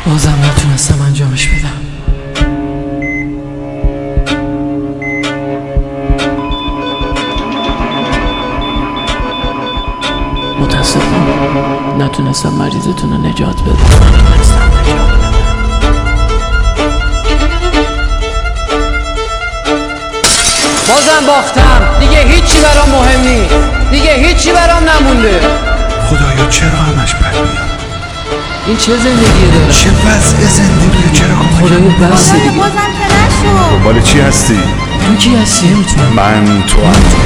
بازم نتونستم انجامش بدم. متاسفم نتونستم مریضتون رو نجات بدم. بازم باختم. دیگه هیچی برام مهم نیست. دیگه هیچی برام نمونده. خدایا چرا همش بد میاد؟ این چه زندگیه داره؟ چه وضع زندگیه؟ چرا خدایا بس دیگه. بازم که نشو. دنبال چی هستی؟ تو کی هستی؟ نمیتونم. من تو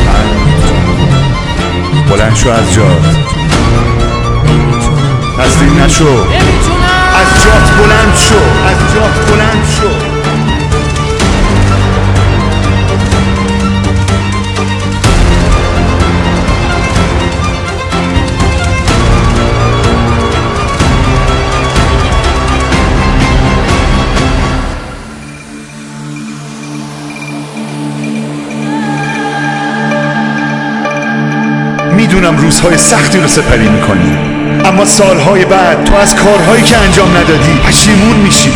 بلند شو از جات. تسلیم نشو. نمیتونم. از جات بلند شو. از جات بلند شو. میدونم روزهای سختی رو سپری میکنی، اما سالهای بعد تو از کارهایی که انجام ندادی پشیمون میشی.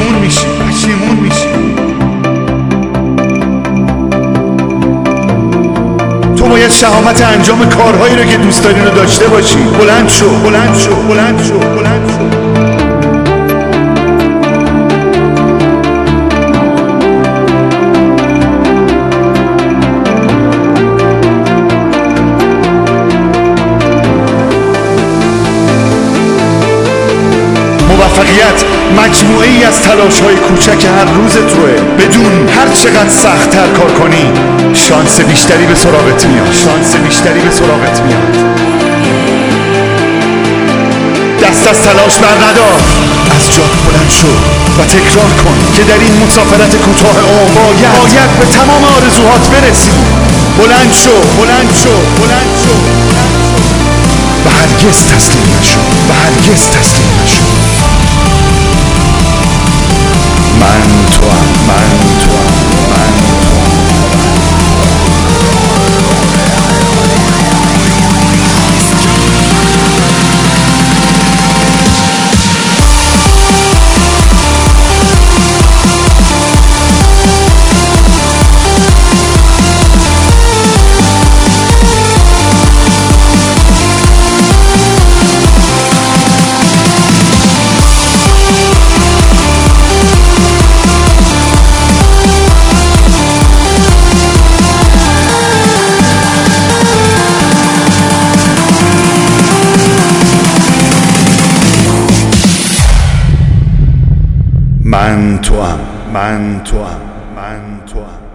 تو باید شهامت انجام کارهایی رو که دوست داری رو داشته باشی. بلند شو. موفقیت مجموعه ای از تلاش‌های کوچک هر روز توه. بدون هر چقدر سخت‌تر کار کنی شانس بیشتری به سراغت میاد. دست از تلاش بر ندار. از جات بلند شو و تکرار کن که در این مسافرت کوتاه عمر باید به تمام آرزوهات برسی. بلند شو. و هرگز تسلیم نشو. من توام. من توام.